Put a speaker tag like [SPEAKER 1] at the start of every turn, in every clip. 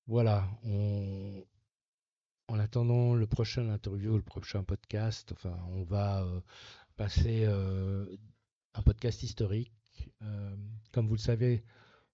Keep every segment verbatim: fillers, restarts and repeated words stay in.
[SPEAKER 1] Voilà, on, en attendant le prochain interview, le prochain podcast, enfin, on va euh, passer euh, un podcast historique. Euh, Comme vous le savez,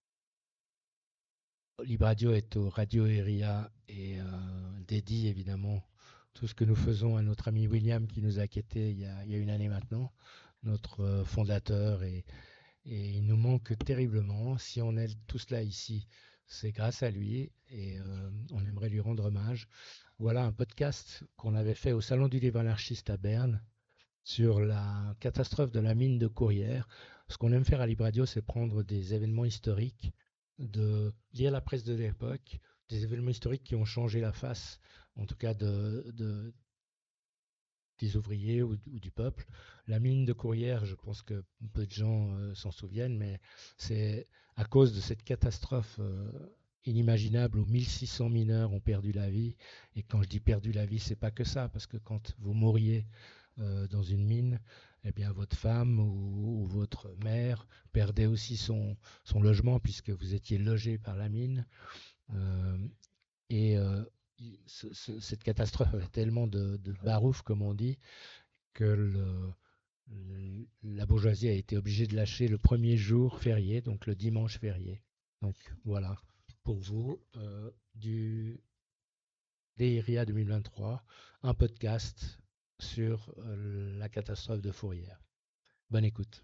[SPEAKER 1] Libre Radio est au Radio Eria et euh, dédie évidemment tout ce que nous faisons à notre ami William qui nous a quittés il y a, il y a une année maintenant, notre euh, fondateur, et, et il nous manque terriblement. Si on est tous là ici, c'est grâce à lui et euh, on aimerait lui rendre hommage. Voilà un podcast qu'on avait fait au Salon du Livre anarchiste à Berne sur la catastrophe de la mine de Courrières. Ce qu'on aime faire à Libre Radio, c'est prendre des événements historiques, de lire la presse de l'époque, des événements historiques qui ont changé la face, en tout cas de, de- des ouvriers ou, ou du peuple. La mine de Courrières, je pense que peu de gens euh, s'en souviennent, mais c'est à cause de cette catastrophe euh, inimaginable où mille six cents mineurs ont perdu la vie. Et quand je dis perdu la vie, c'est pas que ça, parce que quand vous mouriez euh, dans une mine, eh bien votre femme ou, ou votre mère perdait aussi son, son logement puisque vous étiez logé par la mine. Euh, et euh, ce- ce- cette catastrophe avait tellement de, de barouf, comme on dit, que le- le- la bourgeoisie a été obligée de lâcher le premier jour férié, donc le dimanche férié. Donc voilà, pour vous, euh, du Deiria deux mille vingt-trois, un podcast sur euh, la catastrophe de Fourrière. Bonne écoute.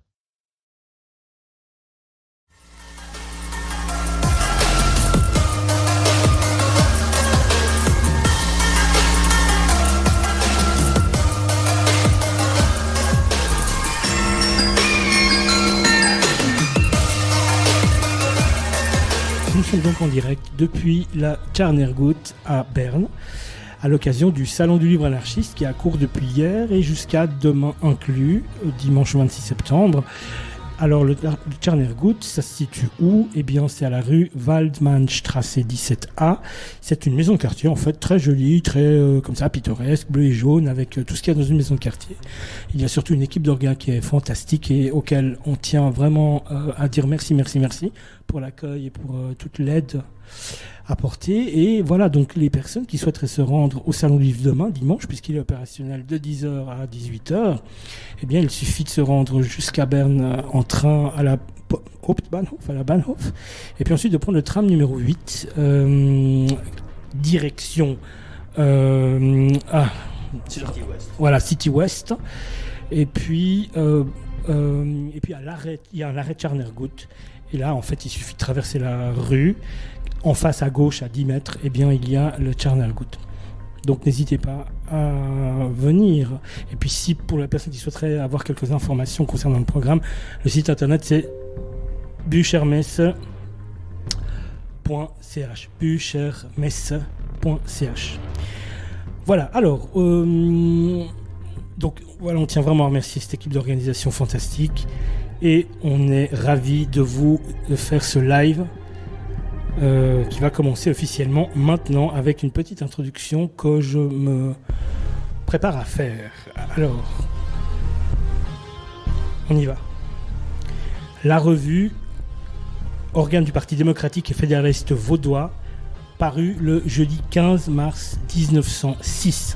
[SPEAKER 2] Nous sommes donc en direct depuis la Tjarnergut à Berne, à l'occasion du Salon du Livre anarchiste qui a cours depuis hier et jusqu'à demain inclus, dimanche vingt-six septembre. Alors le, le Tjarnergut, ça se situe où? Eh bien c'est à la rue Waldmannstraße dix-sept A. C'est une maison de quartier en fait très jolie, très euh, comme ça pittoresque, bleu et jaune, avec euh, tout ce qu'il y a dans une maison de quartier. Il y a surtout une équipe d'orgas qui est fantastique et auquel on tient vraiment euh, à dire merci, merci, merci pour l'accueil et pour euh, toute l'aide apportée. Et voilà, donc les personnes qui souhaiteraient se rendre au Salon du Livre demain, dimanche, puisqu'il est opérationnel de dix heures à dix-huit heures, eh bien, il suffit de se rendre jusqu'à Berne en train à la Hauptbahnhof, à la Bahnhof, et puis ensuite de prendre le tram numéro huit, euh, direction euh, ah,
[SPEAKER 3] City West.
[SPEAKER 2] Voilà, City West. Et puis, euh, euh, et puis à l'arrêt, il y a un arrêt Tjarnergut. Et là, en fait, il suffit de traverser la rue. En face à gauche, à dix mètres, eh bien, il y a le Tjarnergut. Donc n'hésitez pas à venir. Et puis si pour la personne qui souhaiterait avoir quelques informations concernant le programme, le site internet c'est buchermesse point c h. buchermesse point c h. Voilà, alors, euh, donc voilà, on tient vraiment à remercier cette équipe d'organisation fantastique et on est ravis de vous faire ce live Euh, qui va commencer officiellement maintenant avec une petite introduction que je me prépare à faire. Alors, on y va. La revue, organe du Parti démocratique et fédéraliste vaudois, parue le jeudi quinze mars dix-neuf cent six.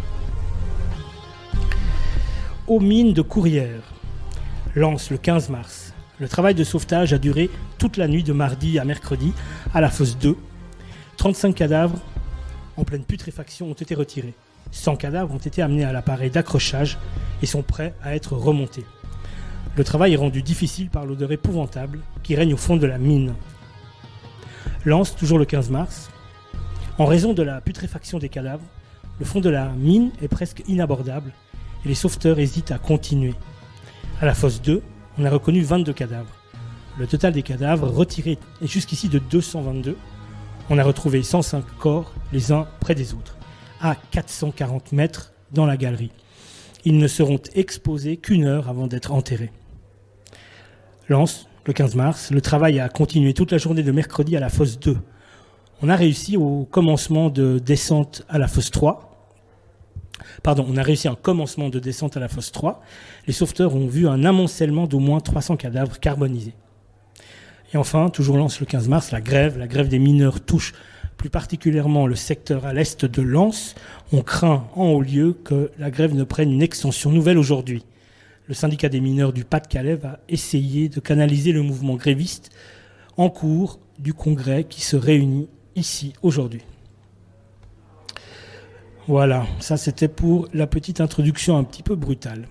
[SPEAKER 2] Aux mines de Courrières, Lens le quinze mars. Le travail de sauvetage a duré toute la nuit de mardi à mercredi à la fosse deux. trente-cinq cadavres en pleine putréfaction ont été retirés. cent cadavres ont été amenés à l'appareil d'accrochage et sont prêts à être remontés. Le travail est rendu difficile par l'odeur épouvantable qui règne au fond de la mine. Lens, toujours le quinze mars. En raison de la putréfaction des cadavres, le fond de la mine est presque inabordable et les sauveteurs hésitent à continuer. À la fosse deux, on a reconnu vingt-deux cadavres. Le total des cadavres retirés est jusqu'ici de deux cent vingt-deux. On a retrouvé cent cinq corps, les uns près des autres, à quatre cent quarante mètres dans la galerie. Ils ne seront exposés qu'une heure avant d'être enterrés. Lens, le quinze mars, le travail a continué toute la journée de mercredi à la fosse deux. On a réussi au commencement de descente à la fosse trois. Pardon, on a réussi un commencement de descente à la fosse trois. Les sauveteurs ont vu un amoncellement d'au moins trois cents cadavres carbonisés. Et enfin, toujours Lens le quinze mars, la grève, la grève des mineurs touche plus particulièrement le secteur à l'est de Lens, on craint en haut lieu que la grève ne prenne une extension nouvelle aujourd'hui. Le syndicat des mineurs du Pas-de-Calais va essayer de canaliser le mouvement gréviste en cours du congrès qui se réunit ici aujourd'hui. Voilà, ça c'était pour la petite introduction un petit peu brutale.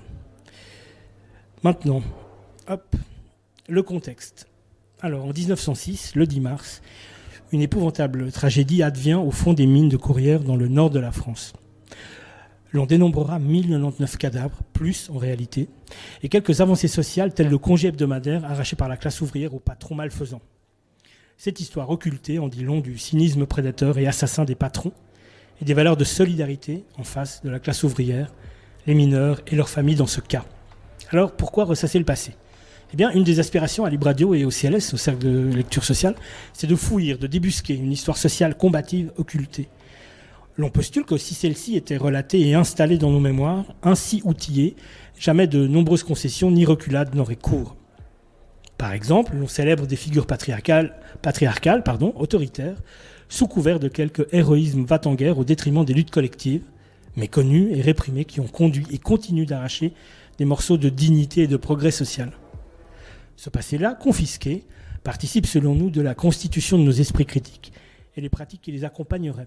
[SPEAKER 2] Maintenant, hop, le contexte. Alors, en dix-neuf cent six, le dix mars, une épouvantable tragédie advient au fond des mines de Courrières dans le nord de la France. L'on dénombrera mille quatre-vingt-dix-neuf cadavres, plus en réalité, et quelques avancées sociales telles le congé hebdomadaire arraché par la classe ouvrière au patron malfaisant. Cette histoire occultée en dit long du cynisme prédateur et assassin des patrons et des valeurs de solidarité en face de la classe ouvrière, les mineurs et leurs familles dans ce cas. Alors, pourquoi ressasser le passé ? Eh bien, une des aspirations à Libre Radio et au C L S, au Cercle de lecture sociale, c'est de fouiller, de débusquer une histoire sociale combative occultée. L'on postule que si celle-ci était relatée et installée dans nos mémoires, ainsi outillée, jamais de nombreuses concessions ni reculades n'auraient cours. Par exemple, l'on célèbre des figures patriarcales, patriarcales pardon, autoritaires, sous couvert de quelque héroïsme va-t-en-guerre au détriment des luttes collectives, méconnues et réprimées qui ont conduit et continuent d'arracher des morceaux de dignité et de progrès social. Ce passé-là, confisqué, participe selon nous de la constitution de nos esprits critiques et les pratiques qui les accompagneraient.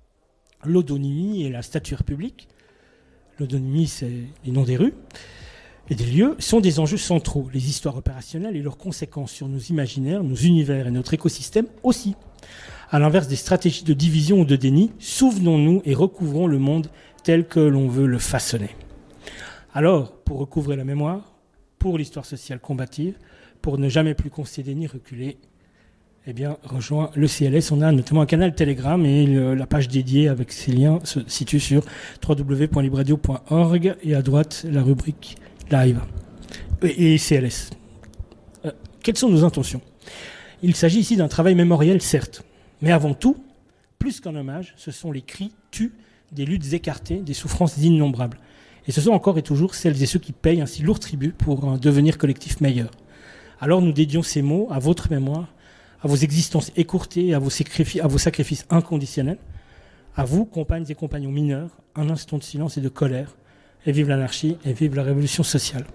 [SPEAKER 2] L'odonymie et la stature publique, l'odonymie c'est les noms des rues et des lieux, sont des enjeux centraux. Les histoires opérationnelles et leurs conséquences sur nos imaginaires, nos univers et notre écosystème aussi. À l'inverse des stratégies de division ou de déni, souvenons-nous et recouvrons le monde tel que l'on veut le façonner. Alors, pour recouvrer la mémoire, pour l'histoire sociale combative, pour ne jamais plus concéder ni reculer, eh bien, rejoins le C L S. On a notamment un canal Telegram et le, la page dédiée avec ces liens se situe sur w w w point libradio point org et à droite, la rubrique Live et, et C L S. Euh, quelles sont nos intentions ? Il s'agit ici d'un travail mémoriel, certes, mais avant tout, plus qu'un hommage, ce sont les cris tus des luttes écartées, des souffrances innombrables. Et ce sont encore et toujours celles et ceux qui payent un si lourd tribut pour un devenir collectif meilleur. Alors nous dédions ces mots à votre mémoire, à vos existences écourtées, à vos sacrifices, à vos sacrifices inconditionnels, à vous, compagnes et compagnons mineurs, un instant de silence et de colère, et vive l'anarchie, et vive la révolution sociale.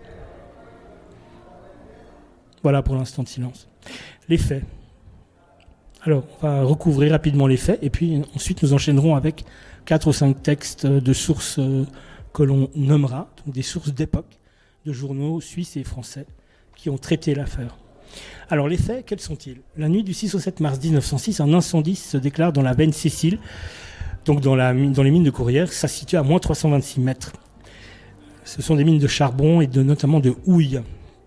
[SPEAKER 2] Voilà pour l'instant de silence. Les faits. Alors, on va recouvrir rapidement les faits, et puis ensuite nous enchaînerons avec quatre ou cinq textes de sources que l'on nommera, donc des sources d'époque, de journaux suisses et français, qui ont traité l'affaire. Alors les faits, quels sont-ils ? La nuit du six au sept mars dix-neuf cent six, un incendie se déclare dans la veine Cécile, donc dans, la, dans les mines de Courrières. Ça se situe à moins trois cent vingt-six mètres. Ce sont des mines de charbon et de, notamment de houille.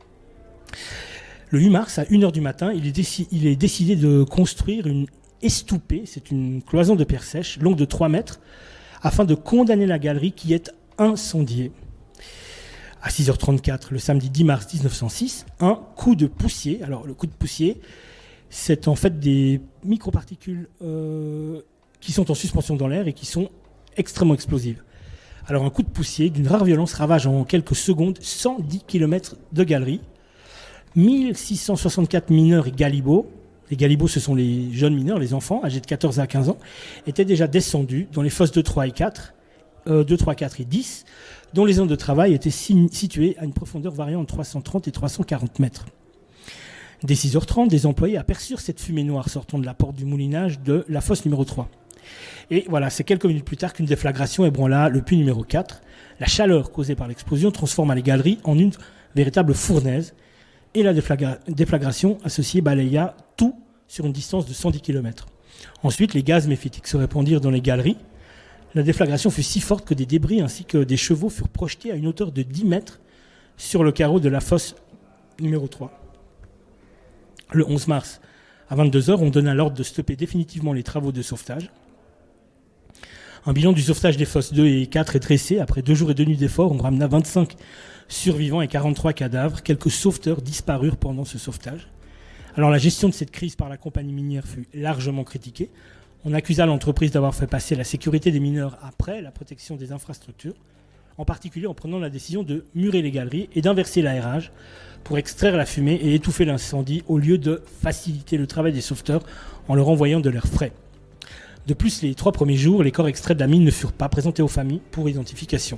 [SPEAKER 2] Le huit mars, à une heure du matin, il est, déci- il est décidé de construire une estoupée, c'est une cloison de pierre sèche, longue de trois mètres, afin de condamner la galerie qui est incendiée. À six heures trente-quatre, le samedi dix mars dix-neuf cent six, un coup de poussier. Alors, le coup de poussier, c'est en fait des microparticules euh, qui sont en suspension dans l'air et qui sont extrêmement explosives. Alors, un coup de poussier d'une rare violence ravage en quelques secondes cent dix kilomètres de galerie. mille six cent soixante-quatre mineurs et galibots, les galibots ce sont les jeunes mineurs, les enfants âgés de quatorze à quinze ans, étaient déjà descendus dans les fosses deux, trois et quatre, euh, deux, trois, quatre et dix, dont les zones de travail étaient situées à une profondeur variant entre trois cent trente et trois cent quarante mètres. Dès six heures trente, des employés aperçurent cette fumée noire sortant de la porte du moulinage de la fosse numéro trois. Et voilà, c'est quelques minutes plus tard qu'une déflagration ébranla le puits numéro quatre. La chaleur causée par l'explosion transforma les galeries en une véritable fournaise et la déflagra- déflagration associée balaya tout sur une distance de cent dix kilomètres. Ensuite, les gaz méphitiques se répandirent dans les galeries. La déflagration fut si forte que des débris ainsi que des chevaux furent projetés à une hauteur de dix mètres sur le carreau de la fosse numéro trois. Le onze mars, à vingt-deux heures, on donna l'ordre de stopper définitivement les travaux de sauvetage. Un bilan du sauvetage des fosses deux et quatre est dressé. Après deux jours et deux nuits d'efforts, on ramena vingt-cinq survivants et quarante-trois cadavres. Quelques sauveteurs disparurent pendant ce sauvetage. Alors la gestion de cette crise par la compagnie minière fut largement critiquée. On accusa l'entreprise d'avoir fait passer la sécurité des mineurs après la protection des infrastructures, en particulier en prenant la décision de murer les galeries et d'inverser l'aérage pour extraire la fumée et étouffer l'incendie au lieu de faciliter le travail des sauveteurs en leur envoyant de l'air frais. De plus, les trois premiers jours, les corps extraits de la mine ne furent pas présentés aux familles pour identification.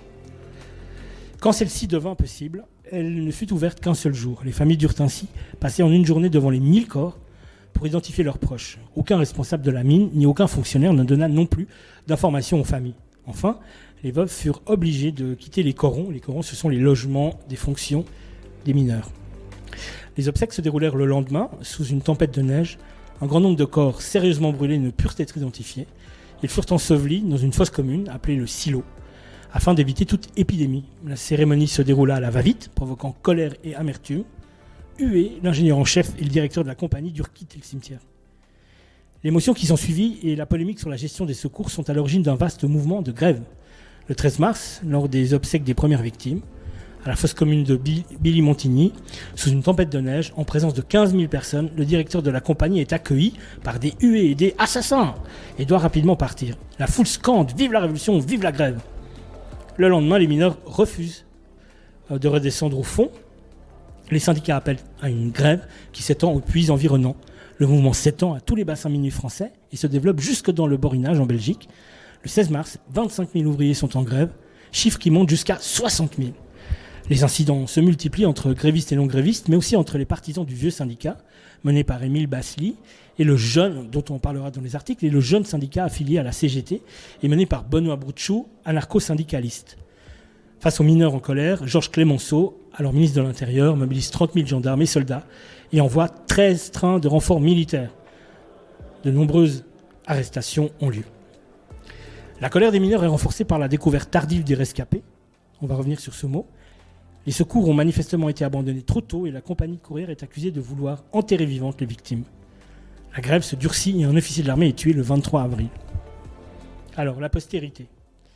[SPEAKER 2] Quand celle-ci devint possible, elle ne fut ouverte qu'un seul jour. Les familles durent ainsi passer en une journée devant les mille corps pour identifier leurs proches. Aucun responsable de la mine ni aucun fonctionnaire ne donna non plus d'informations aux familles. Enfin, les veuves furent obligées de quitter les corons. Les corons, ce sont les logements des fonctions des mineurs. Les obsèques se déroulèrent le lendemain, sous une tempête de neige. Un grand nombre de corps sérieusement brûlés ne purent être identifiés. Ils furent ensevelis dans une fosse commune, appelée le silo, afin d'éviter toute épidémie. La cérémonie se déroula à la va-vite, provoquant colère et amertume. Hué, l'ingénieur en chef et le directeur de la compagnie durent quitter le cimetière. L'émotion qui s'ensuivit et la polémique sur la gestion des secours sont à l'origine d'un vaste mouvement de grève. Le treize mars, lors des obsèques des premières victimes, à la fosse commune de Billy-Montigny, sous une tempête de neige, en présence de quinze mille personnes, le directeur de la compagnie est accueilli par des huées et des assassins et doit rapidement partir. La foule scande « Vive la révolution, vive la grève !» Le lendemain, les mineurs refusent de redescendre au fond. Les syndicats appellent à une grève qui s'étend aux puits environnants. Le mouvement s'étend à tous les bassins miniers français et se développe jusque dans le Borinage en Belgique. Le seize mars, vingt-cinq mille ouvriers sont en grève, chiffre qui monte jusqu'à soixante mille. Les incidents se multiplient entre grévistes et non-grévistes, mais aussi entre les partisans du vieux syndicat, mené par Émile Basly, et le jeune, dont on parlera dans les articles, et le jeune syndicat affilié à la C G T, et mené par Benoît Broutchou, anarcho-syndicaliste. Face aux mineurs en colère, Georges Clemenceau, alors ministre de l'Intérieur, mobilise trente mille gendarmes et soldats et envoie treize trains de renforts militaires. De nombreuses arrestations ont lieu. La colère des mineurs est renforcée par la découverte tardive des rescapés. On va revenir sur ce mot. Les secours ont manifestement été abandonnés trop tôt et la compagnie de courrier est accusée de vouloir enterrer vivantes les victimes. La grève se durcit et un officier de l'armée est tué le vingt-trois avril. Alors, la postérité.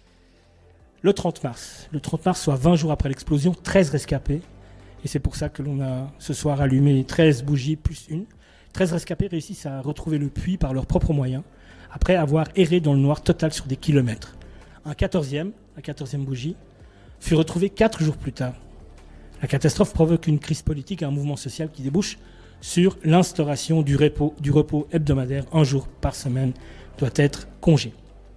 [SPEAKER 2] Le trente mars, le trente mars, soit vingt jours après l'explosion, treize rescapés. Et c'est pour ça que l'on a ce soir allumé treize bougies plus une. treize rescapés réussissent à retrouver le puits par leurs propres moyens, après avoir erré dans le noir total sur des kilomètres. Un quatorzième, la quatorzième bougie, fut retrouvé quatre jours plus tard. La catastrophe provoque une crise politique et un mouvement social qui débouche sur l'instauration du repos, du repos hebdomadaire, un jour par semaine doit être congé.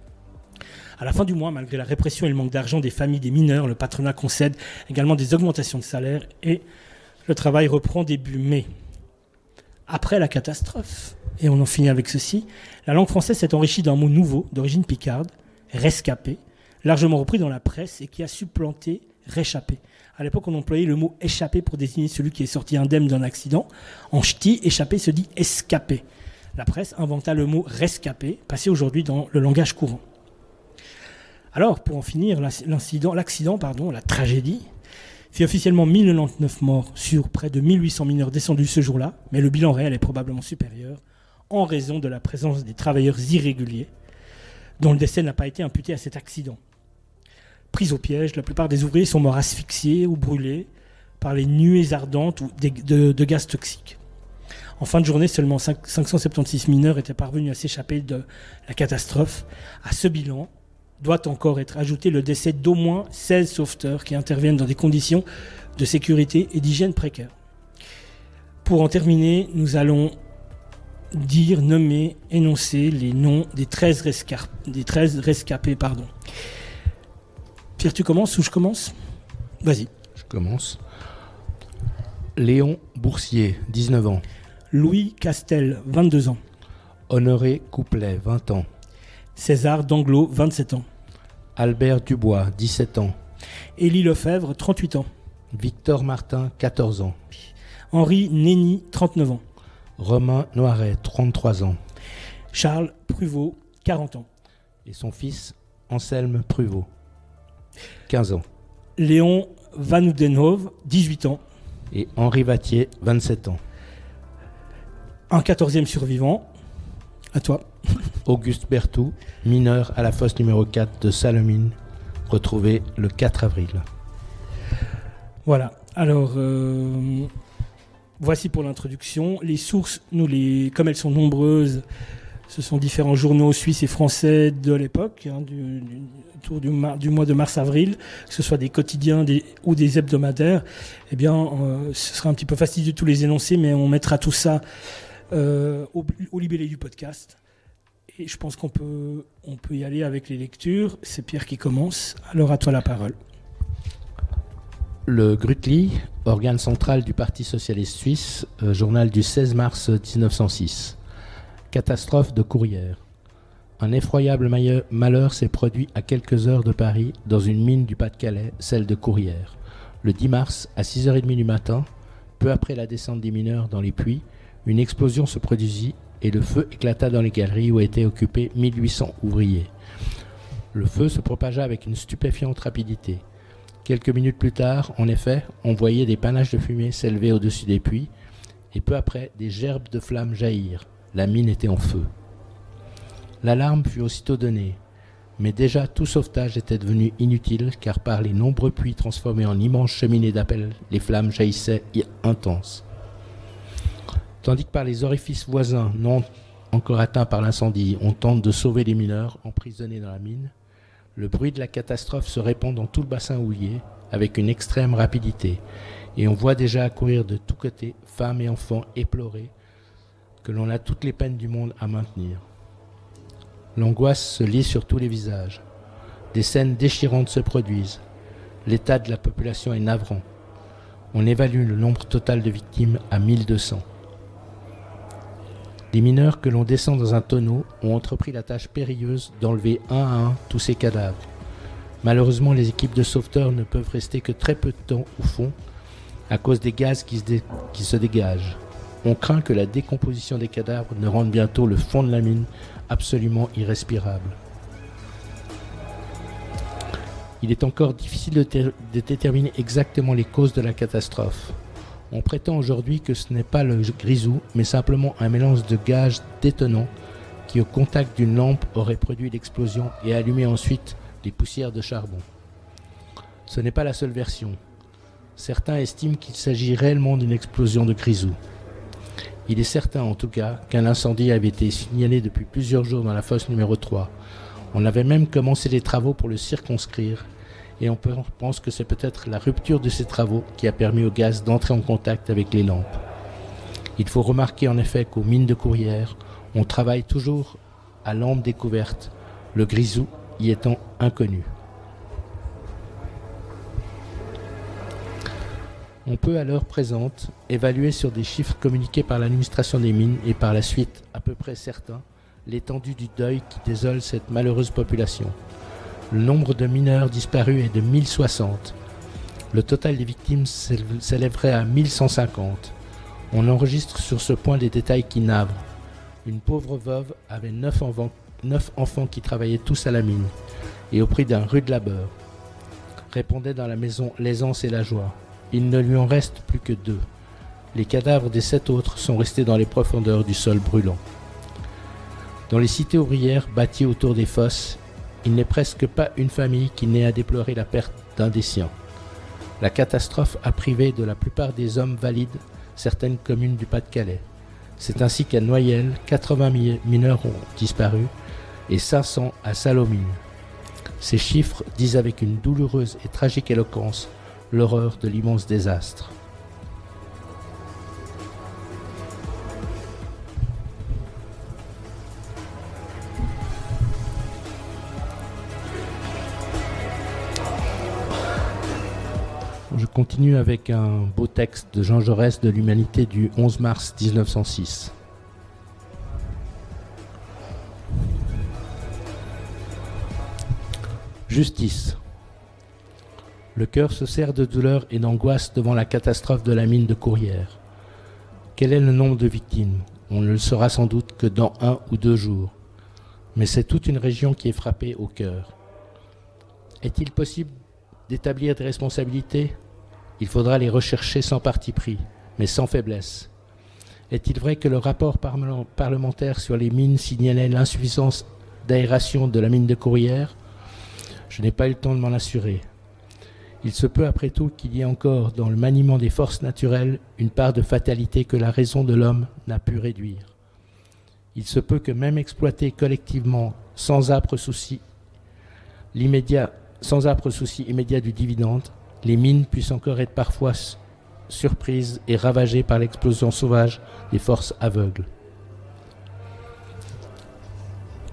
[SPEAKER 2] À la fin du mois, malgré la répression et le manque d'argent des familles des mineurs, le patronat concède également des augmentations de salaire et le travail reprend début mai. Après la catastrophe, et on en finit avec ceci, la langue française s'est enrichie d'un mot nouveau d'origine picarde, rescapé, largement repris dans la presse et qui a supplanté réchappé. À l'époque, on employait le mot échappé pour désigner celui qui est sorti indemne d'un accident. En ch'ti, échappé se dit escapé. La presse inventa le mot rescapé, passé aujourd'hui dans le langage courant. Alors, pour en finir, l'incident, l'accident, pardon, la tragédie, fait officiellement mille quatre-vingt-dix-neuf morts sur près de mille huit cents mineurs descendus ce jour-là, mais le bilan réel est probablement supérieur en raison de la présence des travailleurs irréguliers dont le décès n'a pas été imputé à cet accident. Pris au piège, la plupart des ouvriers sont morts asphyxiés ou brûlés par les nuées ardentes ou de, de, de gaz toxiques. En fin de journée, seulement cinq cent soixante-seize mineurs étaient parvenus à s'échapper de la catastrophe. À ce bilan doit encore être ajouté le décès d'au moins seize sauveteurs qui interviennent dans des conditions de sécurité et d'hygiène précaires. Pour en terminer, nous allons dire, nommer, énoncer les noms des treize, rescar- des treize rescapés. Pardon. Pierre, tu commences ou je commence ? Vas-y.
[SPEAKER 1] Je commence. Léon Boursier, dix-neuf ans.
[SPEAKER 2] Louis Castel, vingt-deux ans.
[SPEAKER 1] Honoré Couplet, vingt ans.
[SPEAKER 2] César Danglo, vingt-sept ans.
[SPEAKER 1] Albert Dubois, dix-sept ans.
[SPEAKER 2] Élie Lefebvre, trente-huit ans.
[SPEAKER 1] Victor Martin, quatorze ans.
[SPEAKER 2] Henri Nény, trente-neuf ans.
[SPEAKER 1] Romain Noiret, trente-trois ans.
[SPEAKER 2] Charles Pruvot, quarante ans.
[SPEAKER 1] Et son fils, Anselme Pruvot, quinze ans.
[SPEAKER 2] Léon Van Oudenhove, dix-huit ans.
[SPEAKER 1] Et Henri Vattier, vingt-sept ans.
[SPEAKER 2] Un quatorzième survivant. À toi.
[SPEAKER 1] Auguste Berthoud, mineur à la fosse numéro quatre de Salemine, retrouvé le quatre avril.
[SPEAKER 2] Voilà. Alors, euh, voici pour l'introduction. Les sources, nous les, comme elles sont nombreuses, ce sont différents journaux suisses et français de l'époque, hein, du, du, autour du, mar, du mois de mars-avril, que ce soit des quotidiens des, ou des hebdomadaires. Eh bien, euh, ce sera un petit peu fastidieux de tous les énoncer, mais on mettra tout ça euh, au, au libellé du podcast. Et je pense qu'on peut, on peut y aller avec les lectures. C'est Pierre qui commence. Alors à toi la parole.
[SPEAKER 1] Le Grütli, organe central du Parti socialiste suisse, euh, journal du seize mars dix-neuf cent six. Catastrophe de Courrières. Un effroyable malheur s'est produit à quelques heures de Paris, dans une mine du Pas-de-Calais, celle de Courrières. Le dix mars, à six heures trente du matin, peu après la descente des mineurs dans les puits, une explosion se produisit et le feu éclata dans les galeries où étaient occupés mille huit cents ouvriers. Le feu se propagea avec une stupéfiante rapidité. Quelques minutes plus tard, en effet, on voyait des panaches de fumée s'élever au-dessus des puits, et peu après, des gerbes de flammes jaillir. La mine était en feu. L'alarme fut aussitôt donnée, mais déjà tout sauvetage était devenu inutile, car par les nombreux puits transformés en immenses cheminées d'appel, les flammes jaillissaient intenses. Tandis que par les orifices voisins, non encore atteints par l'incendie, on tente de sauver les mineurs emprisonnés dans la mine, le bruit de la catastrophe se répand dans tout le bassin houiller avec une extrême rapidité, et on voit déjà accourir de tous côtés femmes et enfants éplorés que l'on a toutes les peines du monde à maintenir. L'angoisse se lit sur tous les visages. Des scènes déchirantes se produisent. L'état de la population est navrant. On évalue le nombre total de victimes à mille deux cents. Les mineurs que l'on descend dans un tonneau ont entrepris la tâche périlleuse d'enlever un à un tous ces cadavres. Malheureusement, les équipes de sauveteurs ne peuvent rester que très peu de temps au fond à cause des gaz qui se, dé- qui se dégagent. On craint que la décomposition des cadavres ne rende bientôt le fond de la mine absolument irrespirable. Il est encore difficile de, ter- de déterminer exactement les causes de la catastrophe. On prétend aujourd'hui que ce n'est pas le grisou, mais simplement un mélange de gaz détonants qui, au contact d'une lampe, aurait produit l'explosion et allumé ensuite les poussières de charbon. Ce n'est pas la seule version. Certains estiment qu'il s'agit réellement d'une explosion de grisou. Il est certain en tout cas qu'un incendie avait été signalé depuis plusieurs jours dans la fosse numéro trois. On avait même commencé les travaux pour le circonscrire, et on pense que c'est peut-être la rupture de ces travaux qui a permis au gaz d'entrer en contact avec les lampes. Il faut remarquer en effet qu'aux mines de Courrières, on travaille toujours à lampe découverte, le grisou y étant inconnu. On peut à l'heure présente évaluer sur des chiffres communiqués par l'administration des mines et par la suite à peu près certains l'étendue du deuil qui désole cette malheureuse population. Le nombre de mineurs disparus est de mille soixante. Le total des victimes s'élèverait à mille cent cinquante. On enregistre sur ce point des détails qui navrent. Une pauvre veuve avait neuf enfants, neuf enfants qui travaillaient tous à la mine, et au prix d'un rude labeur. Répondait dans la maison l'aisance et la joie. Il ne lui en reste plus que deux. Les cadavres des sept autres sont restés dans les profondeurs du sol brûlant. Dans les cités ouvrières bâties autour des fosses, il n'est presque pas une famille qui n'ait à déplorer la perte d'un des siens. La catastrophe a privé de la plupart des hommes valides certaines communes du Pas-de-Calais. C'est ainsi qu'à Noyelles, quatre-vingts mineurs ont disparu et cinq cents à Salomine. Ces chiffres disent avec une douloureuse et tragique éloquence l'horreur de l'immense désastre. Je continue avec un beau texte de Jean Jaurès de l'Humanité du onze mars dix-neuf cent six. Justice. Le cœur se serre de douleur et d'angoisse devant la catastrophe de la mine de Courrières. Quel est le nombre de victimes ? On ne le saura sans doute que dans un ou deux jours. Mais c'est toute une région qui est frappée au cœur. Est-il possible d'établir des responsabilités ? Il faudra les rechercher sans parti pris, mais sans faiblesse. Est-il vrai que le rapport parlementaire sur les mines signalait l'insuffisance d'aération de la mine de Courrières ? Je n'ai pas eu le temps de m'en assurer. Il se peut après tout qu'il y ait encore dans le maniement des forces naturelles une part de fatalité que la raison de l'homme n'a pu réduire. Il se peut que même exploitées collectivement sans âpre souci, l'immédiat, sans âpre souci immédiat du dividende, les mines puissent encore être parfois surprises et ravagées par l'explosion sauvage des forces aveugles.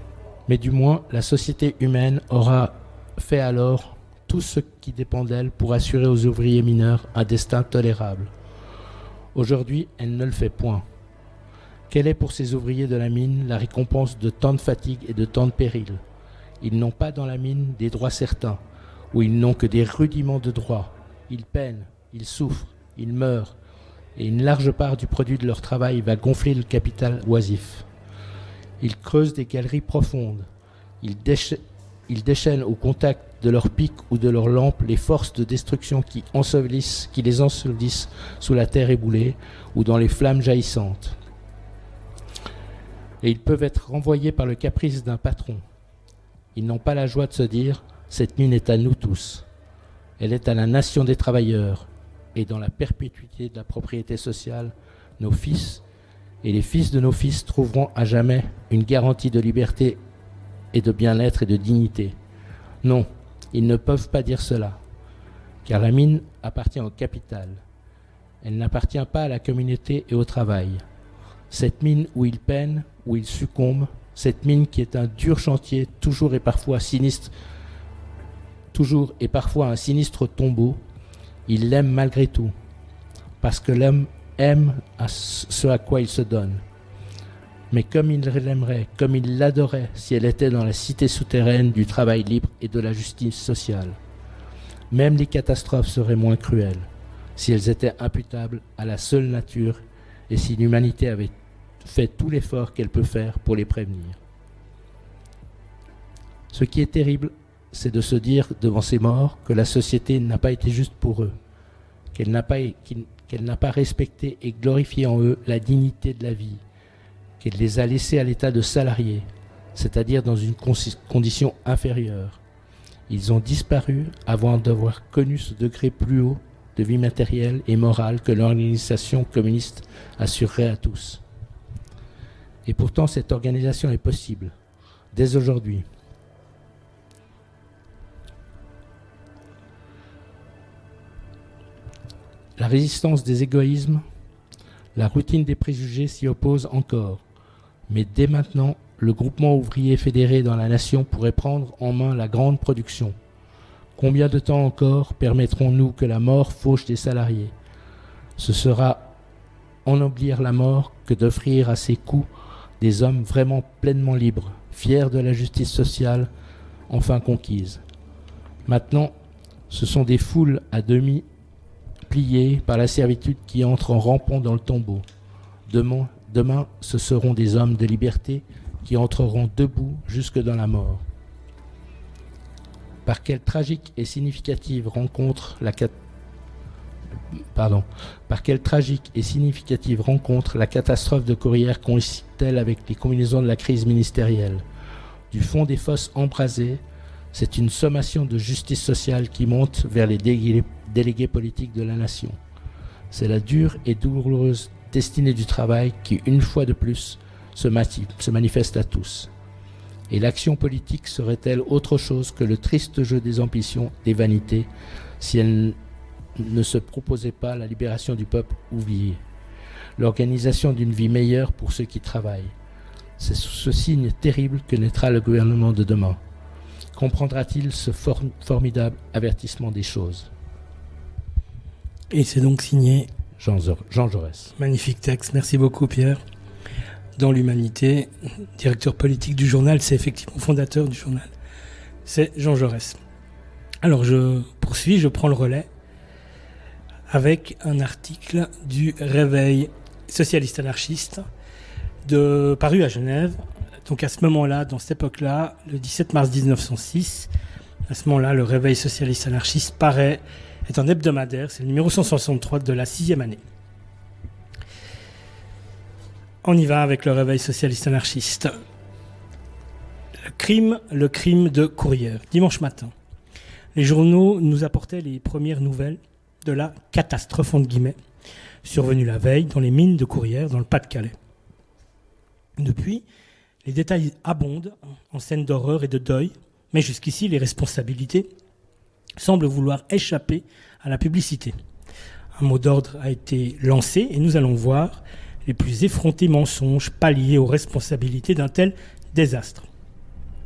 [SPEAKER 1] Mais du moins, la société humaine aura fait alors tout ce qui dépend d'elle pour assurer aux ouvriers mineurs un destin tolérable. Aujourd'hui, elle ne le fait point. Quelle est pour ces ouvriers de la mine la récompense de tant de fatigue et de tant de périls? Ils n'ont pas dans la mine des droits certains, ou ils n'ont que des rudiments de droits. Ils peinent, ils souffrent, ils meurent, et une large part du produit de leur travail va gonfler le capital oisif. Ils creusent des galeries profondes, ils, décha- ils déchaînent au contact de leurs pics ou de leurs lampes les forces de destruction qui, ensevelissent, qui les ensevelissent sous la terre éboulée ou dans les flammes jaillissantes. Et ils peuvent être renvoyés par le caprice d'un patron. Ils n'ont pas la joie de se dire « cette mine est à nous tous ». Elle est à la nation des travailleurs. Et dans la perpétuité de la propriété sociale, nos fils et les fils de nos fils trouveront à jamais une garantie de liberté et de bien-être et de dignité. Non, ils ne peuvent pas dire cela, car la mine appartient au capital. Elle n'appartient pas à la communauté et au travail. Cette mine où ils peinent, où ils succombent, cette mine qui est un dur chantier, toujours et parfois sinistre, toujours et parfois un sinistre tombeau, ils l'aiment malgré tout, parce que l'homme aime à ce à quoi il se donne. Mais comme il l'aimerait, comme il l'adorait, si elle était dans la cité souterraine du travail libre et de la justice sociale. Même les catastrophes seraient moins cruelles, si elles étaient imputables à la seule nature et si l'humanité avait fait tout l'effort qu'elle peut faire pour les prévenir. Ce qui est terrible, c'est de se dire devant ces morts que la société n'a pas été juste pour eux, qu'elle n'a pas, qu'elle n'a pas respecté et glorifié en eux la dignité de la vie, qu'elle les a laissés à l'état de salariés, c'est-à-dire dans une condition inférieure. Ils ont disparu avant d'avoir connu ce degré plus haut de vie matérielle et morale que l'organisation communiste assurerait à tous. Et pourtant, cette organisation est possible, dès aujourd'hui. La résistance des égoïsmes, la routine des préjugés s'y oppose encore. Mais dès maintenant, le groupement ouvrier fédéré dans la nation pourrait prendre en main la grande production. Combien de temps encore permettrons-nous que la mort fauche des salariés? Ce sera ennoblir la mort que d'offrir à ses coups des hommes vraiment pleinement libres, fiers de la justice sociale enfin conquise. Maintenant, ce sont des foules à demi pliés par la servitude qui entrent en rampant dans le tombeau. Demain, demain, ce seront des hommes de liberté qui entreront debout jusque dans la mort. Par quelle tragique et significative rencontre la cat... Pardon. Par quelle tragique et significative rencontre la catastrophe de Courrières coïncide-t-elle avec les combinaisons de la crise ministérielle? Du fond des fosses embrasées, c'est une sommation de justice sociale qui monte vers les délégués, délégués politiques de la nation. C'est la dure et douloureuse destinée du travail qui, une fois de plus, se, mati- se manifeste à tous. Et l'action politique serait-elle autre chose que le triste jeu des ambitions, des vanités, si elle ne se proposait pas la libération du peuple ouvrier, l'organisation d'une vie meilleure pour ceux qui travaillent? C'est sous ce signe terrible que naîtra le gouvernement de demain. Comprendra-t-il ce for- formidable avertissement des choses?
[SPEAKER 2] Et c'est donc signé
[SPEAKER 1] Jean, Jean Jaurès.
[SPEAKER 2] Magnifique texte, merci beaucoup Pierre. Dans l'Humanité, directeur politique du journal, c'est effectivement fondateur du journal, c'est Jean Jaurès. Alors je poursuis, je prends le relais avec un article du Réveil socialiste anarchiste de, paru à Genève. Donc à ce moment-là, dans cette époque-là, le dix-sept mars dix-neuf cent six, à ce moment-là, le Réveil socialiste anarchiste paraît, est un hebdomadaire, c'est le numéro cent soixante-trois de la sixième année. On y va avec le Réveil socialiste anarchiste. Le crime, le crime de Courrières. Dimanche matin, les journaux nous apportaient les premières nouvelles de la catastrophe, entre guillemets, survenue la veille dans les mines de Courrières, dans le Pas-de-Calais. Depuis, les détails abondent en scènes d'horreur et de deuil, mais jusqu'ici, les responsabilités semblent vouloir échapper à la publicité. Un mot d'ordre a été lancé et nous allons voir les plus effrontés mensonges palliés aux responsabilités d'un tel désastre.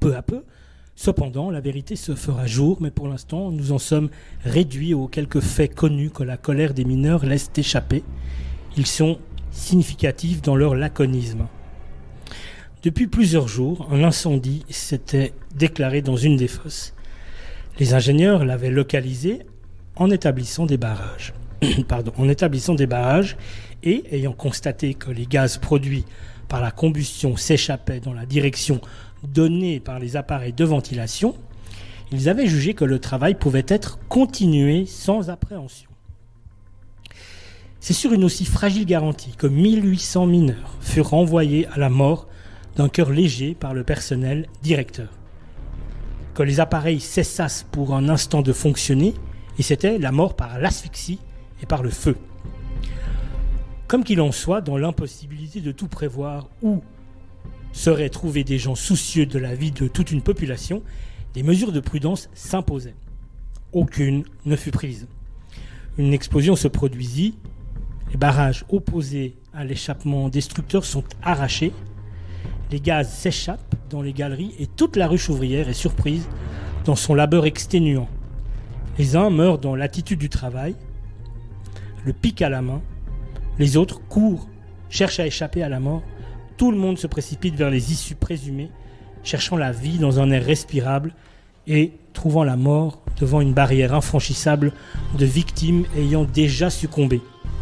[SPEAKER 2] peu à peu. Cependant, la vérité se fera jour, mais pour l'instant, nous en sommes réduits aux quelques faits connus que la colère des mineurs laisse échapper. Ils sont significatifs dans leur laconisme. Depuis plusieurs jours, un incendie s'était déclaré dans une des fosses. Les ingénieurs l'avaient localisé en établissant des barrages. Pardon, en établissant des barrages et ayant constaté que les gaz produits par la combustion s'échappaient dans la direction donnée par les appareils de ventilation, ils avaient jugé que le travail pouvait être continué sans appréhension. C'est sur une aussi fragile garantie que mille huit cents mineurs furent renvoyés à la mort d'un cœur léger par le personnel directeur. Que les appareils cessassent pour un instant de fonctionner, et c'était la mort par l'asphyxie et par le feu. Comme qu'il en soit, dans l'impossibilité de tout prévoir où seraient trouvés des gens soucieux de la vie de toute une population, des mesures de prudence s'imposaient. Aucune ne fut prise. Une explosion se produisit, les barrages opposés à l'échappement destructeur sont arrachés, les gaz s'échappent dans les galeries et toute la ruche ouvrière est surprise dans son labeur exténuant. Les uns meurent dans l'attitude du travail, le pic à la main, les autres courent, cherchent à échapper à la mort. Tout le monde se précipite vers les issues présumées, cherchant la vie dans un air respirable et trouvant la mort devant une barrière infranchissable de victimes ayant déjà succombé.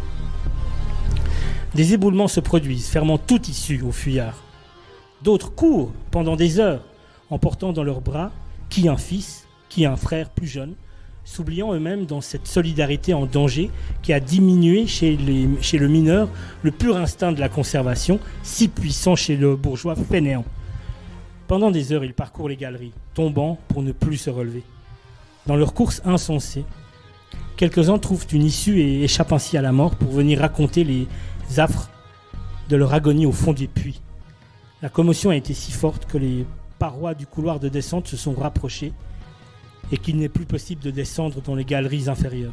[SPEAKER 2] Des éboulements se produisent, fermant toute issue aux fuyards. D'autres courent pendant des heures, en portant dans leurs bras qui un fils, qui un frère plus jeune, s'oubliant eux-mêmes dans cette solidarité en danger qui a diminué chez, les, chez le mineur le pur instinct de la conservation, si puissant chez le bourgeois fainéant. Pendant des heures, ils parcourent les galeries, tombant pour ne plus se relever. Dans leur course insensée, quelques-uns trouvent une issue et échappent ainsi à la mort pour venir raconter les affres de leur agonie au fond des puits. La commotion a été si forte que les parois du couloir de descente se sont rapprochées et qu'il n'est plus possible de descendre dans les galeries inférieures.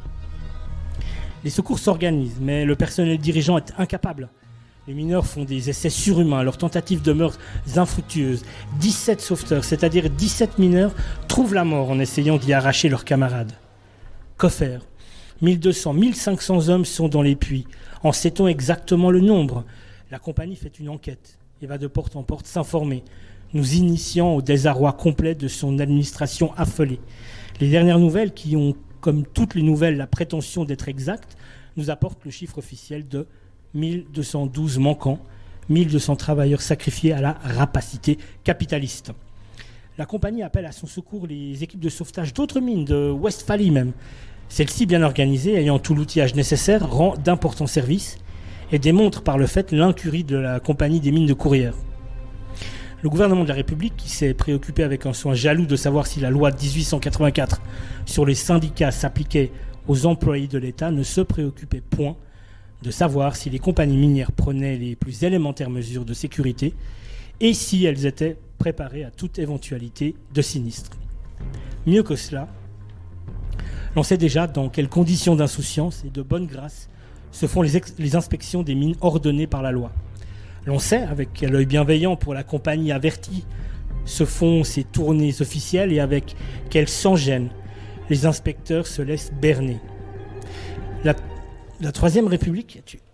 [SPEAKER 2] Les secours s'organisent, mais le personnel dirigeant est incapable. Les mineurs font des essais surhumains, leurs tentatives demeurent infructueuses. dix-sept sauveteurs, c'est-à-dire dix-sept mineurs, trouvent la mort en essayant d'y arracher leurs camarades. Que faire ? mille deux cents, mille cinq cents hommes sont dans les puits. En sait-on exactement le nombre ? La compagnie fait une enquête et va de porte en porte s'informer, nous initiant au désarroi complet de son administration affolée. Les dernières nouvelles, qui ont, comme toutes les nouvelles, la prétention d'être exactes, nous apportent le chiffre officiel de mille deux cent douze manquants, mille deux cents travailleurs sacrifiés à la rapacité capitaliste. La compagnie appelle à son secours les équipes de sauvetage d'autres mines, de Westphalie même. Celle-ci, bien organisée, ayant tout l'outillage nécessaire, rend d'importants services et démontre par le fait l'incurie de la compagnie des mines de Courrières. Le gouvernement de la République, qui s'est préoccupé avec un soin jaloux de savoir si la loi de dix-huit cent quatre-vingt-quatre sur les syndicats s'appliquait aux employés de l'État, ne se préoccupait point de savoir si les compagnies minières prenaient les plus élémentaires mesures de sécurité et si elles étaient préparées à toute éventualité de sinistre. Mieux que cela, l'on sait déjà dans quelles conditions d'insouciance et de bonne grâce se font les, ex- les inspections des mines ordonnées par la loi. L'on sait, avec quel œil bienveillant pour la compagnie avertie, se font ces tournées officielles et avec quel sans-gêne les inspecteurs se laissent berner. La, la Troisième République, tu...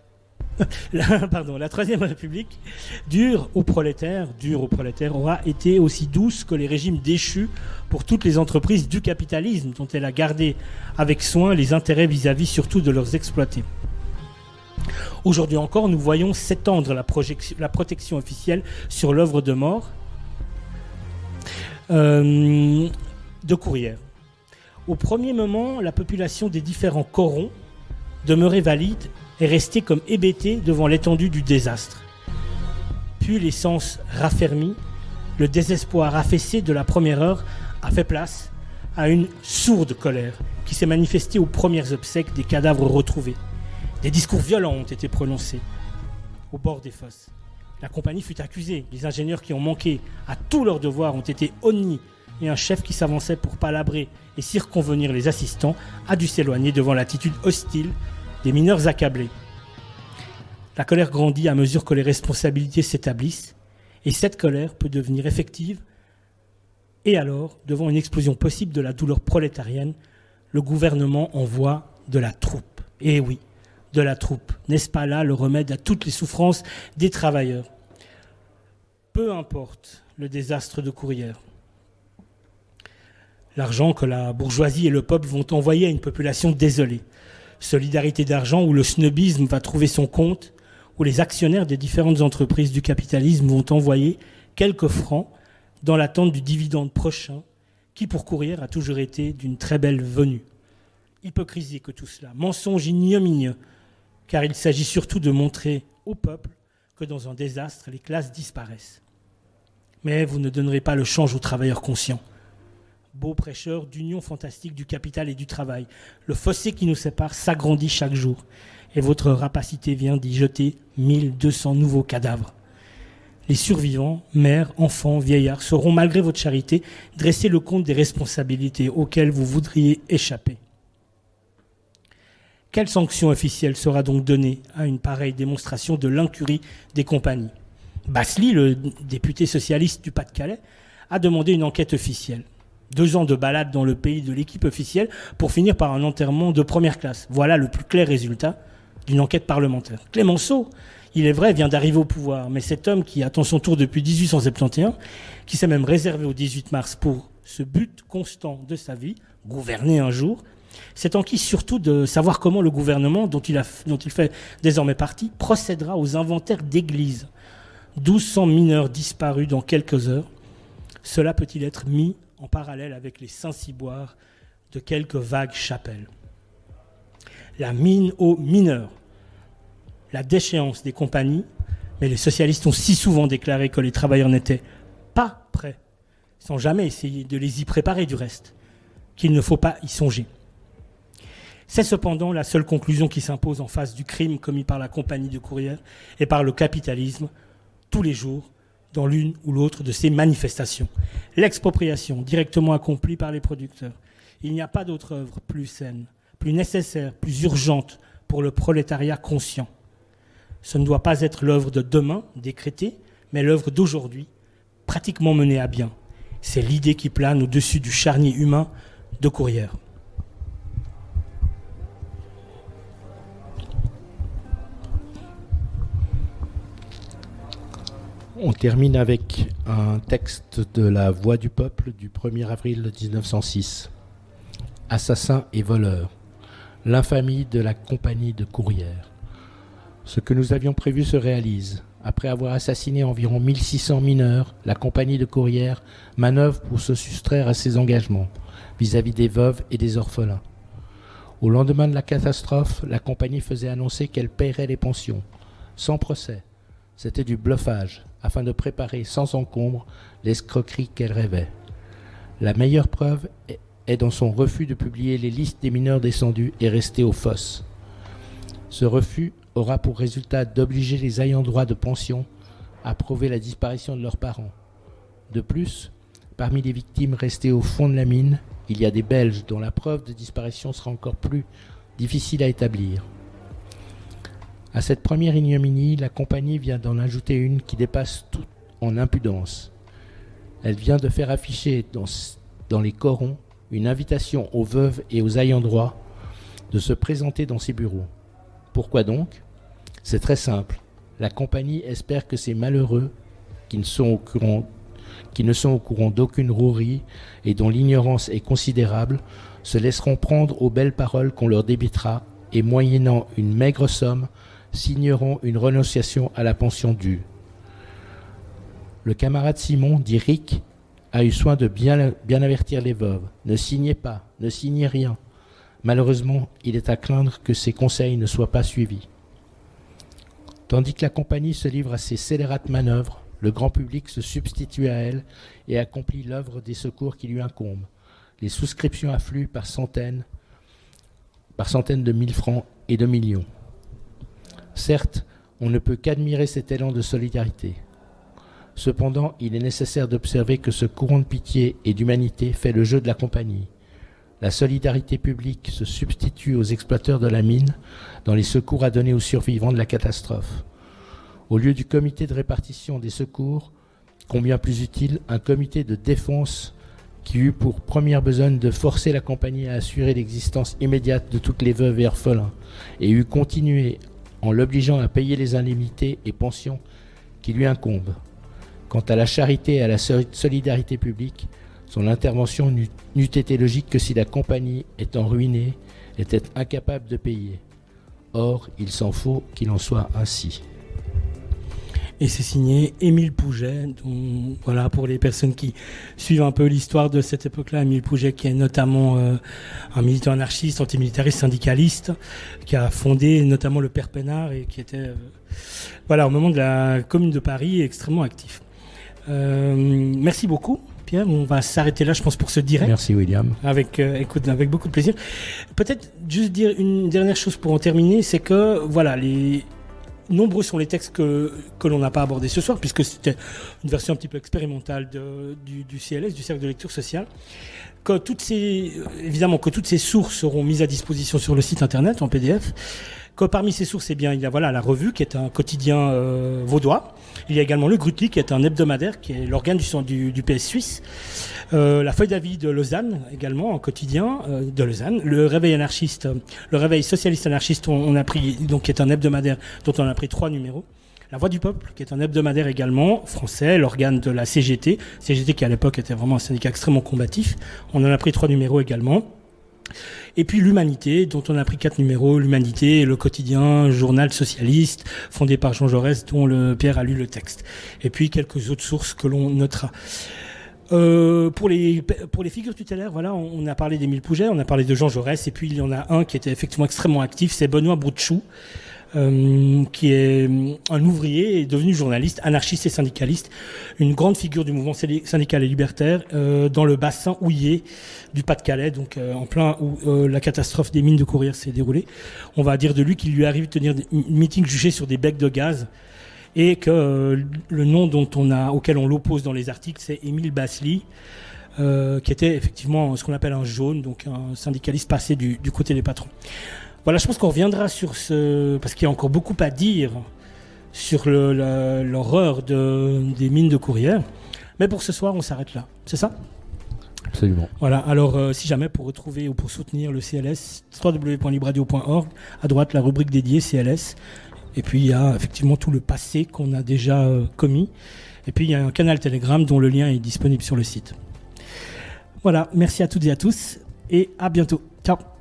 [SPEAKER 2] la, pardon, la Troisième République, dure aux prolétaires, dure aux prolétaires, aura été aussi douce que les régimes déchus pour toutes les entreprises du capitalisme, dont elle a gardé avec soin les intérêts vis-à-vis surtout de leurs exploités. Aujourd'hui encore, nous voyons s'étendre la, la protection officielle sur l'œuvre de mort euh, de Courrières. Au premier moment, la population des différents corons demeurée valide est restée comme hébétée devant l'étendue du désastre. Puis les sens raffermis, le désespoir affaissé de la première heure a fait place à une sourde colère qui s'est manifestée aux premières obsèques des cadavres retrouvés. Des discours violents ont été prononcés au bord des fosses. La compagnie fut accusée. Les ingénieurs qui ont manqué à tous leurs devoirs ont été honnis et un chef qui s'avançait pour palabrer et circonvenir les assistants a dû s'éloigner devant l'attitude hostile des mineurs accablés. La colère grandit à mesure que les responsabilités s'établissent et cette colère peut devenir effective Et alors, devant une explosion possible de la douleur prolétarienne, le gouvernement envoie de la troupe. Et oui, de la troupe. N'est-ce pas là le remède à toutes les souffrances des travailleurs? Peu importe le désastre de Courrières. L'argent que la bourgeoisie et le peuple vont envoyer à une population désolée. Solidarité d'argent où le snobisme va trouver son compte, où les actionnaires des différentes entreprises du capitalisme vont envoyer quelques francs dans l'attente du dividende prochain, qui pour Courrières a toujours été d'une très belle venue. Hypocrisie que tout cela, mensonge ignominieux, car il s'agit surtout de montrer au peuple que dans un désastre, les classes disparaissent. Mais vous ne donnerez pas le change aux travailleurs conscients. Beaux prêcheurs d'union fantastique du capital et du travail, le fossé qui nous sépare s'agrandit chaque jour, et votre rapacité vient d'y jeter mille deux cents nouveaux cadavres. Les survivants, mères, enfants, vieillards, sauront, malgré votre charité, dresser le compte des responsabilités auxquelles vous voudriez échapper. Quelle sanction officielle sera donc donnée à une pareille démonstration de l'incurie des compagnies? Basely, le député socialiste du Pas-de-Calais, a demandé une enquête officielle. Deux ans de balade dans le pays de l'équipe officielle pour finir par un enterrement de première classe. Voilà le plus clair résultat d'une enquête parlementaire. Clemenceau, il est vrai, vient d'arriver au pouvoir, mais cet homme qui attend son tour depuis dix-huit cent soixante et onze, qui s'est même réservé au dix-huit mars pour ce but constant de sa vie, gouverner un jour, s'est enquis surtout de savoir comment le gouvernement, dont il, a, dont il fait désormais partie, procédera aux inventaires d'églises. douze cents mineurs disparus dans quelques heures. Cela peut-il être mis en parallèle avec les Saint-Ciboires de quelques vagues chapelles? La mine aux mineurs, la déchéance des compagnies, mais les socialistes ont si souvent déclaré que les travailleurs n'étaient pas prêts, sans jamais essayer de les y préparer du reste, qu'il ne faut pas y songer. C'est cependant la seule conclusion qui s'impose en face du crime commis par la compagnie de Courrières et par le capitalisme tous les jours dans l'une ou l'autre de ces manifestations. L'expropriation directement accomplie par les producteurs. Il n'y a pas d'autre œuvre plus saine, plus nécessaire, plus urgente pour le prolétariat conscient. Ce ne doit pas être l'œuvre de demain, décrétée, mais l'œuvre d'aujourd'hui, pratiquement menée à bien. C'est l'idée qui plane au-dessus du charnier humain de Courrières.
[SPEAKER 1] On termine avec un texte de La Voix du Peuple du premier avril mille neuf cent six. Assassins et voleurs, l'infamie de la compagnie de Courrières. Ce que nous avions prévu se réalise. Après avoir assassiné environ mille six cents mineurs, la compagnie de Courrières manœuvre pour se soustraire à ses engagements vis-à-vis des veuves et des orphelins. Au lendemain de la catastrophe, la compagnie faisait annoncer qu'elle paierait les pensions, sans procès. C'était du bluffage, afin de préparer sans encombre l'escroquerie qu'elle rêvait. La meilleure preuve est dans son refus de publier les listes des mineurs descendus et restés aux fosses. Ce refus aura pour résultat d'obliger les ayants droit de pension à prouver la disparition de leurs parents. De plus, parmi les victimes restées au fond de la mine, il y a des Belges dont la preuve de disparition sera encore plus difficile à établir. À cette première ignominie, la compagnie vient d'en ajouter une qui dépasse tout en impudence. Elle vient de faire afficher dans, dans les corons une invitation aux veuves et aux ayants droit de se présenter dans ses bureaux. Pourquoi donc? C'est très simple. La compagnie espère que ces malheureux, qui ne sont au courant, qui ne sont au courant d'aucune rouerie et dont l'ignorance est considérable, se laisseront prendre aux belles paroles qu'on leur débitera et, moyennant une maigre somme, signeront une renonciation à la pension due. Le camarade Simon, dit Rick, a eu soin de bien, bien avertir les veuves. Ne signez pas, ne signez rien. Malheureusement, il est à craindre que ces conseils ne soient pas suivis. Tandis que la compagnie se livre à ces scélérates manœuvres, le grand public se substitue à elle et accomplit l'œuvre des secours qui lui incombent. Les souscriptions affluent par centaines, par centaines de mille francs et de millions. Certes, on ne peut qu'admirer cet élan de solidarité. Cependant, il est nécessaire d'observer que ce courant de pitié et d'humanité fait le jeu de la compagnie. La solidarité publique se substitue aux exploiteurs de la mine dans les secours à donner aux survivants de la catastrophe. Au lieu du comité de répartition des secours, combien plus utile, un comité de défense qui eut pour première besogne de forcer la compagnie à assurer l'existence immédiate de toutes les veuves et orphelins, et eut continué en l'obligeant à payer les indemnités et pensions qui lui incombent. Quant à la charité et à la solidarité publique, son intervention n'eût, n'eût été logique que si la compagnie, étant ruinée, était incapable de payer. Or, il s'en faut qu'il en soit ainsi.
[SPEAKER 2] Et c'est signé Émile Pouget, dont, voilà, pour les personnes qui suivent un peu l'histoire de cette époque-là, Émile Pouget qui est notamment euh, un militant anarchiste, antimilitariste, syndicaliste, qui a fondé notamment le Père Pénard et qui était, euh, voilà, au moment de la Commune de Paris, extrêmement actif. Euh, merci beaucoup, Pierre. On va s'arrêter là, je pense, pour ce direct.
[SPEAKER 1] Merci, William.
[SPEAKER 2] Avec, euh, écoute, avec beaucoup de plaisir. Peut-être juste dire une dernière chose pour en terminer, c'est que, voilà, les... nombreux sont les textes que, que l'on n'a pas abordés ce soir, puisque c'était une version un petit peu expérimentale de, du, du C L S, du Cercle de lecture sociale. Que toutes ces, évidemment, que toutes ces sources seront mises à disposition sur le site internet en P D F. Que parmi ces sources, eh bien, il y a voilà, la Revue, qui est un quotidien euh, vaudois. Il y a également le Grutli, qui est un hebdomadaire, qui est l'organe du, du, du P S suisse. Euh, la Feuille d'avis de Lausanne, également, un quotidien euh, de Lausanne. Le Réveil anarchiste, le Réveil socialiste anarchiste, on, on a pris, donc, qui est un hebdomadaire dont on a pris trois numéros. La Voix du Peuple, qui est un hebdomadaire également français, l'organe de la C G T. C G T qui, à l'époque, était vraiment un syndicat extrêmement combatif. On en a pris trois numéros également. Et puis l'Humanité, dont on a pris quatre numéros, l'Humanité, le quotidien, journal socialiste, fondé par Jean Jaurès, dont le Pierre a lu le texte. Et puis quelques autres sources que l'on notera. Euh, pour les pour les figures tutélaires, voilà, on, on a parlé d'Émile Pouget, on a parlé de Jean Jaurès, et puis il y en a un qui était effectivement extrêmement actif, c'est Benoît Broutchou, euh, qui est un ouvrier et devenu journaliste, anarchiste et syndicaliste, une grande figure du mouvement syndical et libertaire euh, dans le bassin houillé du Pas-de-Calais, donc euh, en plein où euh, la catastrophe des mines de Courrières s'est déroulée. On va dire de lui qu'il lui arrive de tenir des meetings jugés sur des becs de gaz, et que euh, le nom dont on a, auquel on l'oppose dans les articles, c'est Émile Basly, euh, qui était effectivement ce qu'on appelle un jaune, donc un syndicaliste passé du, du côté des patrons. Voilà, je pense qu'on reviendra sur ce, parce qu'il y a encore beaucoup à dire sur le, la, l'horreur de, des mines de Courrières. Mais pour ce soir, on s'arrête là. C'est ça ?
[SPEAKER 1] Absolument.
[SPEAKER 2] Voilà, alors euh, si jamais pour retrouver ou pour soutenir le C L S, w w w point libradio point org, à droite la rubrique dédiée C L S, et puis il y a effectivement tout le passé qu'on a déjà euh, commis, et puis il y a un canal Telegram dont le lien est disponible sur le site. Voilà, merci à toutes et à tous, et à bientôt. Ciao.